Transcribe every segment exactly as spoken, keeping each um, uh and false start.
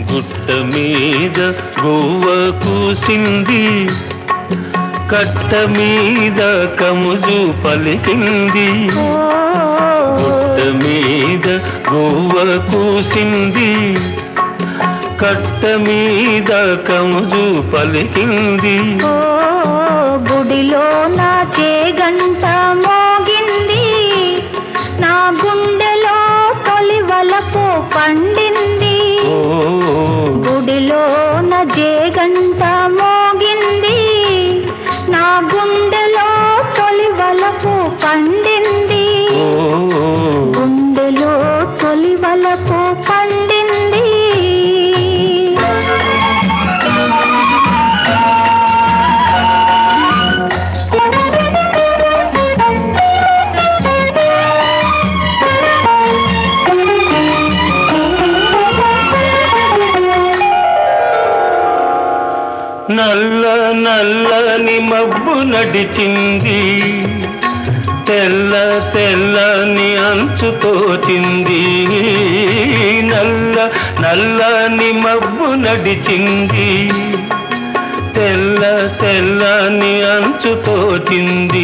గుట్ట మీద గువ్వ కూసింది, కట్ట మీద కముజు పలికింది. గుట్ట మీద గువ్వ కూసింది, కట్ట మీద కముజు పలికింది. గుడిలో నా చేగంట మోగింది, నా గుండెలో తొలి వలపు పండింది. గుడిలో నా చేగంట మోగింది, నా గుండెలో తొలి వలపు పండింది. గుండెలో తొలి వలపు పండింది. నల్ల నల్లని మబ్బు నడిచింది, తెల్ల తెల్లని అంచు తోచింది. నల్ల నల్లని మబ్బు నడిచింది, తెల్ల తెల్లని అంచు తోచింది.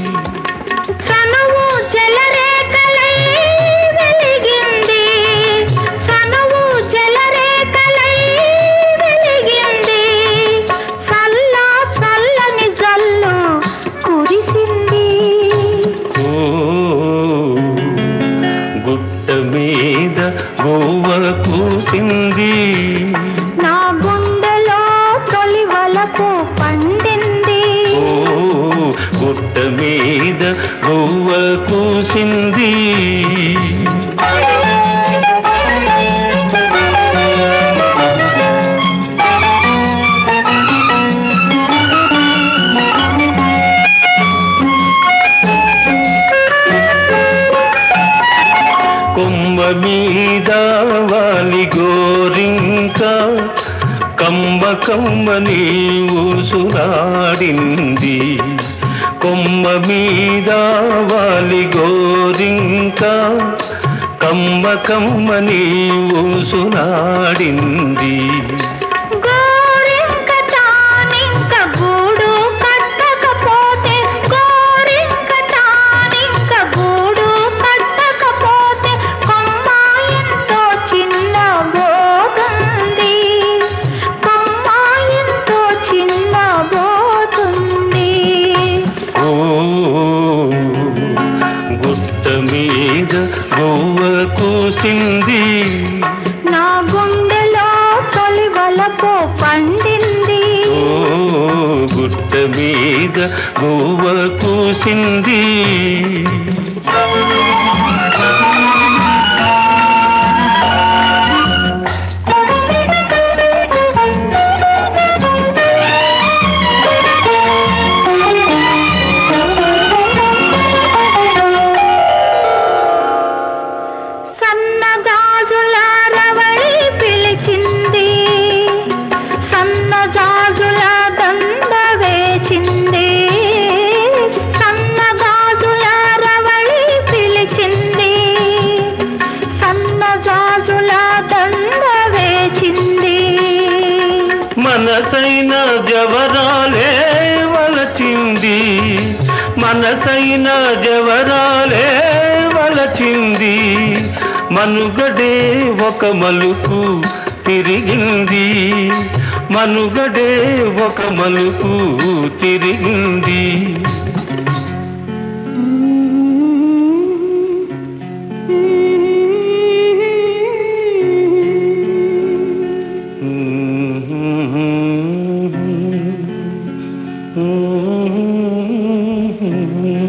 గువ్వ కూసింది, నా గుండెలో తొలి వలపు పండింది. గుట్ట మీద గువ్వ కూసింది. కొమ్మ మీద వాలి గోరింక, కమ్మ కమ్మని ఊసులాడింది. కొమ్మ మీద వాలి గోరింక, కమ్మ కమ్మని ఊసులాడింది. గువ్వ కూసింది, నా గుండెలో తొలి వలపు పండింది. గుట్ట మీద గువ్వ కూసింది. మనసైన జవరాలే వలచింది, మనసైన జవరాలే వలచింది. మనుగడే ఒక మలుపు తిరిగింది, మనుగడే ఒక మలుపు తిరిగింది. Mm-hmm.